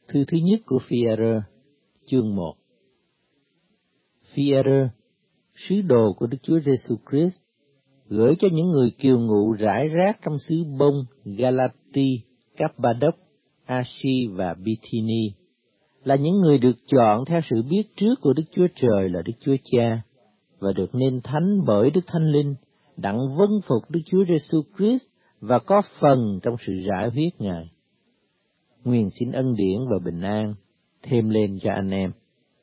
Thư thứ nhất của Phi-e-rơ, chương 1. Phi-e-rơ, sứ đồ của Đức Chúa Giêsu Christ, gửi cho những người kiều ngụ rải rác trong xứ Bông, Galati, Cappadoc, Asia và Bithyni, là những người được chọn theo sự biết trước của Đức Chúa Trời là Đức Chúa Cha, và được nên thánh bởi Đức Thánh Linh, đặng vâng phục Đức Chúa Giêsu Christ và có phần trong sự rải huyết Ngài. Nguyện xin ân điển và bình an thêm lên cho anh em.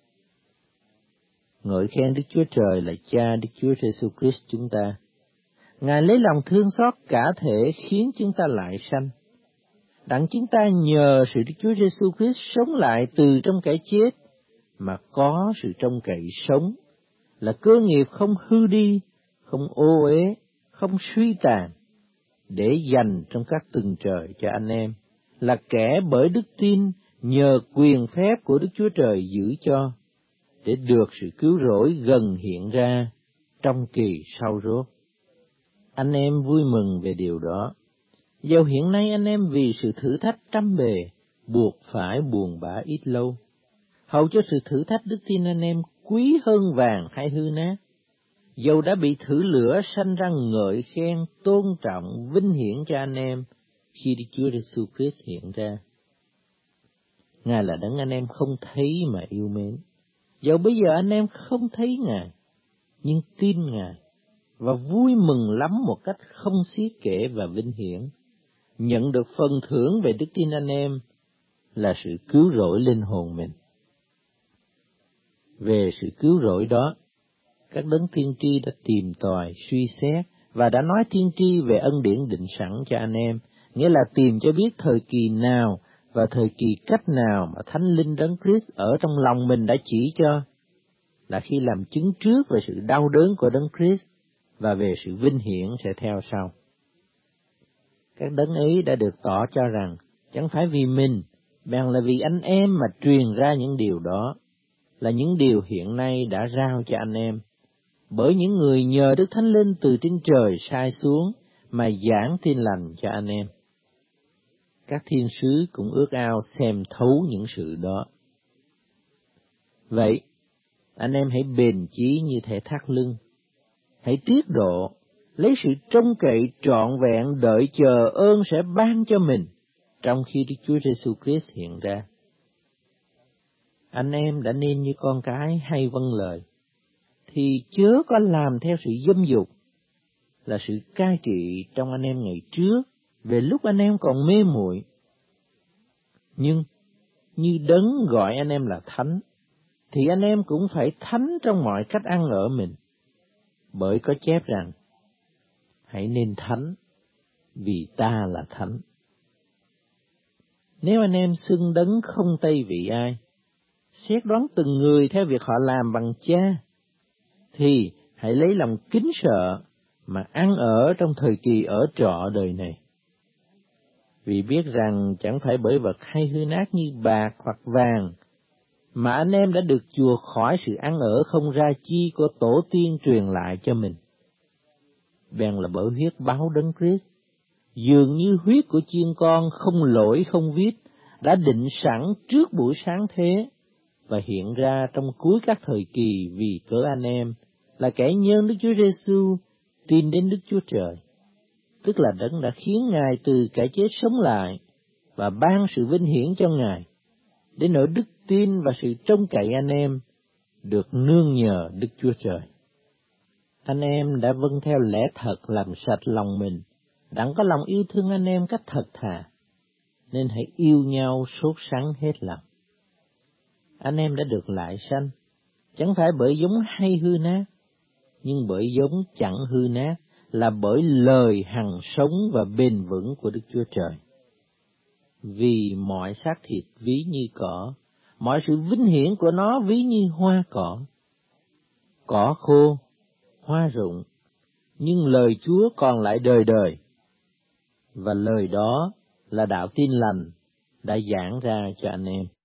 Ngợi khen Đức Chúa Trời là Cha Đức Chúa Giêsu Christ chúng ta. Ngài lấy lòng thương xót cả thể khiến chúng ta lại sanh, đặng chúng ta nhờ sự Đức Chúa Giêsu Christ sống lại từ trong kẻ chết, mà có sự trông cậy sống, là cơ nghiệp không hư đi, không ô uế, không suy tàn, để dành trong các tầng trời cho anh em, là kẻ bởi đức tin nhờ quyền phép của Đức Chúa Trời giữ cho, để được sự cứu rỗi gần hiện ra trong kỳ sau rốt. Anh em vui mừng về điều đó. Dầu hiện nay anh em vì sự thử thách trăm bề, buộc phải buồn bã ít lâu, hầu cho sự thử thách đức tin anh em quý hơn vàng hay hư nát, dầu đã bị thử lửa sanh ra ngợi khen, tôn trọng, vinh hiển cho anh em khi Đức Chúa Giêsu Christ hiện ra. Ngài là đấng anh em không thấy mà yêu mến. Dẫu bây giờ anh em không thấy Ngài, nhưng tin Ngài, và vui mừng lắm một cách không xiết kể và vinh hiển, nhận được phần thưởng về đức tin anh em là sự cứu rỗi linh hồn mình. Về sự cứu rỗi đó, các đấng tiên tri đã tìm tòi, suy xét và đã nói tiên tri về ân điển định sẵn cho anh em, nghĩa là tìm cho biết thời kỳ nào và thời kỳ cách nào mà Thánh Linh Đấng Christ ở trong lòng mình đã chỉ cho, là khi làm chứng trước về sự đau đớn của Đấng Christ và về sự vinh hiển sẽ theo sau. Các đấng ấy đã được tỏ cho rằng chẳng phải vì mình, bèn là vì anh em mà truyền ra những điều đó, là những điều hiện nay đã rao cho anh em, bởi những người nhờ Đức Thánh Linh từ trên trời sai xuống mà giảng tin lành cho anh em. Các thiên sứ cũng ước ao xem thấu những sự đó. Vậy, anh em hãy bền chí như thể thắt lưng, hãy tiết độ, lấy sự trông cậy trọn vẹn đợi chờ ơn sẽ ban cho mình trong khi Đức Chúa Giêsu Christ hiện ra. Anh em đã nên như con cái hay vâng lời, thì chớ có làm theo sự dâm dục, là sự cai trị trong anh em ngày trước, về lúc anh em còn mê muội. Nhưng như Đấng gọi anh em là thánh, thì anh em cũng phải thánh trong mọi cách ăn ở mình, bởi có chép rằng, hãy nên thánh, vì ta là thánh. Nếu anh em xưng Đấng không tây vị ai, xét đoán từng người theo việc họ làm bằng cha, thì hãy lấy lòng kính sợ mà ăn ở trong thời kỳ ở trọ đời này. Vì biết rằng chẳng phải bởi vật hay hư nát như bạc hoặc vàng, mà anh em đã được chùa khỏi sự ăn ở không ra chi của tổ tiên truyền lại cho mình. Bèn là bởi huyết báo Đấng Christ, dường như huyết của chiên con không lỗi không vết, đã định sẵn trước buổi sáng thế, và hiện ra trong cuối các thời kỳ vì cớ anh em, là kẻ nhân Đức Chúa Giêsu tin đến Đức Chúa Trời, tức là Đấng đã khiến Ngài từ kẻ chết sống lại, và ban sự vinh hiển cho Ngài, để nỗi đức tin và sự trông cậy anh em được nương nhờ Đức Chúa Trời. Anh em đã vâng theo lẽ thật làm sạch lòng mình, đặng có lòng yêu thương anh em cách thật thà, nên hãy yêu nhau sốt sắng hết lòng. Anh em đã được lại sanh, chẳng phải bởi giống hay hư nát, nhưng bởi giống chẳng hư nát, là bởi lời hằng sống và bền vững của Đức Chúa Trời. Vì mọi xác thịt ví như cỏ, mọi sự vinh hiển của nó ví như hoa cỏ. Cỏ khô, hoa rụng, nhưng lời Chúa còn lại đời đời. Và lời đó là đạo tin lành đã giảng ra cho anh em.